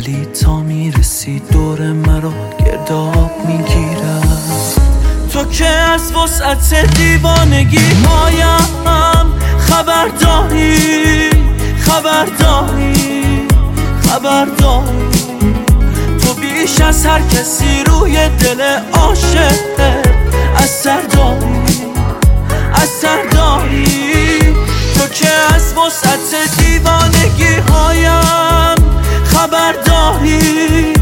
ولی تا میرسی دور مرا گرداب میگیرم. تو که از وسعت دیوانگی هایم خبرداری تو بیش از هر کسی روی دل عاشق اثر داری تو که از وسعت دیوانگی هایم خبرداری